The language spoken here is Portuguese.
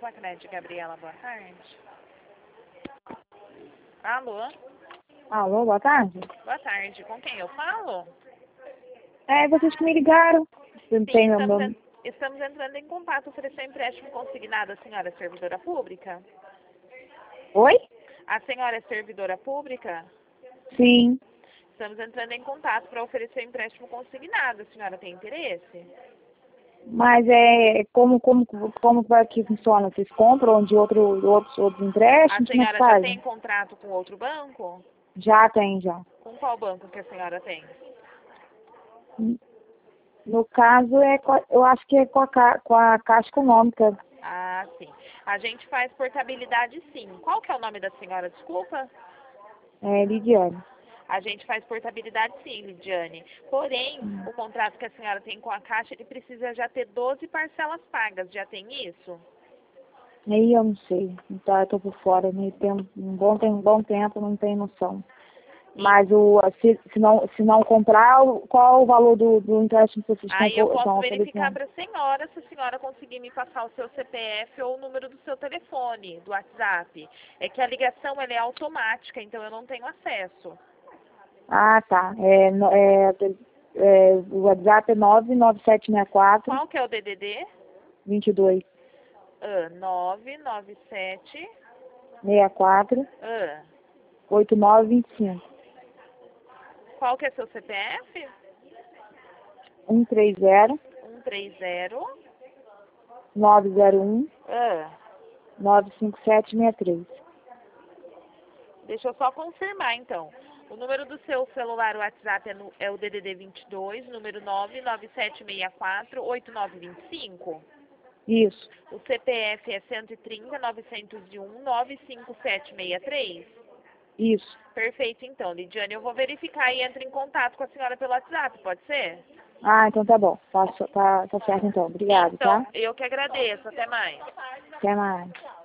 Lacrede, Gabriela, boa tarde. Alô? Alô, boa tarde. Boa tarde, com quem eu falo? Vocês que me ligaram. Não Sim, tem meu nome. estamos entrando em contato, oferecer empréstimo consignado. A senhora é servidora pública? Oi? A senhora é servidora pública? Sim. Estamos entrando em contato para oferecer empréstimo consignado. A senhora tem interesse? Mas como que funciona? Vocês compram de outros A empréstimos? Como é que senhora já tem fazem? contrato com outro banco? Já tem, já. Com qual banco que a senhora tem? No caso, eu acho que é com a Caixa Econômica. Ah, sim. A gente faz portabilidade, sim. Qual que é o nome da senhora, desculpa? Lidiane. A gente faz portabilidade, sim, Lidiane. Porém, o contrato que a senhora tem com a Caixa, ele precisa já ter 12 parcelas pagas. Já tem isso? Aí eu não sei. Então, eu tô por fora. Tem um bom tempo, não tenho noção. Mas se não comprar, qual o valor do empréstimo que vocês Aí eu posso estão verificar oferecendo? para a senhora, se a senhora conseguir me passar o seu CPF ou o número do seu telefone, do WhatsApp. É que a ligação ela é automática, então eu não tenho acesso. Ah, tá. O WhatsApp é 99764 Qual que é o DDD? 22 997 64 8925 Qual que é seu CPF? 130 130 901 Ah, 95763. deixa eu só confirmar, então. O número do seu celular, o WhatsApp, é o DDD 22, número 997648925. Isso, O CPF é 130 901 95763. isso. Perfeito, então, Lidiane. Eu vou verificar e entro em contato com a senhora pelo WhatsApp, pode ser? Ah, então tá bom. Tá certo então. Obrigado, Então, tá? eu que agradeço. Até mais. Até mais.